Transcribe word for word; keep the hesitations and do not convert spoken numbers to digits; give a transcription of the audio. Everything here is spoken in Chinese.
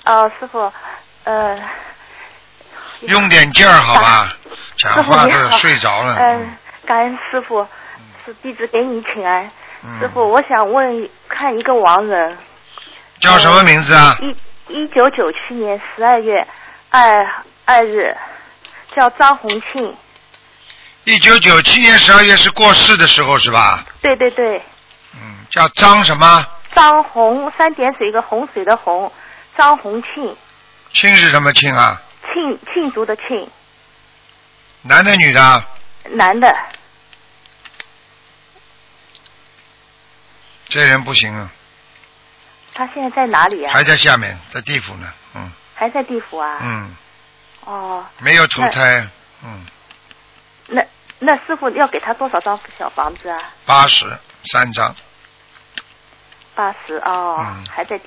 哦，师傅，呃， 用点劲儿好吧，讲话都睡着了。 嗯、呃，感恩师傅，是弟子给你请安。 嗯、 师傅，我想问看一个亡人， 叫什么名字啊？ 一一九九七年十二月二二日，叫张红庆。 一九九七年十二月是过世的时候是吧？ 对对对。 嗯，叫张什么？ 张红，三点水一个洪水的洪，张红庆。 庆是什么庆啊？ 庆庆祝的庆。 男的女的？ 男的。 这人不行啊。 他现在在哪里啊？ 还在下面，在地府呢，嗯。 还在地府啊？ 嗯。 哦。 没有投胎，嗯。 那那师傅要给他多少张小房子啊？ 八十三张。 八十哦， 嗯、 还在地